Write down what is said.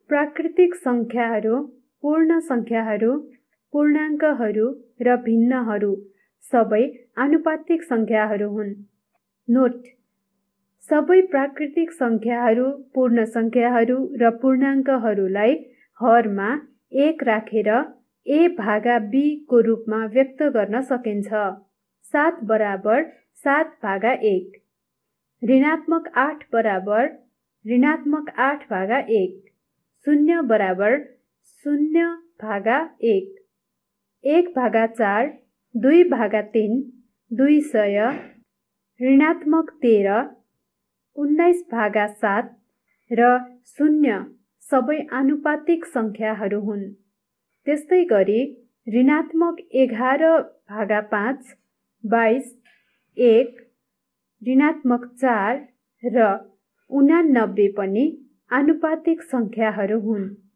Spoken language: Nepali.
प्राकृतिक संख्याहरू, पूर्ण संख्याहरू, पूर्णाङ्कहरू र भिन्नहरू सबै आनुपातिक संख्याहरू हुन्। नोट: सबै प्राकृतिक संख्याहरू, पूर्ण संख्याहरू र पूर्णाङ्कहरूलाई हरमा 1 राखेर a भागा b को रूपमा व्यक्त गर्न सकिन्छ। 7 बराबर 7 भागा 1, ऋणात्मक 8 बराबर ऋणात्मक 8 भागा 1, 0 बराबर 0 भागा 1, 1 भागा 4, 2 भागा 3, 200, ऋणात्मक 13, 19 भागा 7 र 0 सबै आनुपातिक संख्याहरू हुन्। त्यस्तै गरी ऋणात्मक 11 भागा 5, 22, 1, ऋणात्मक 4 र 89 पनि आनुपातिक संख्याहरू हुन्।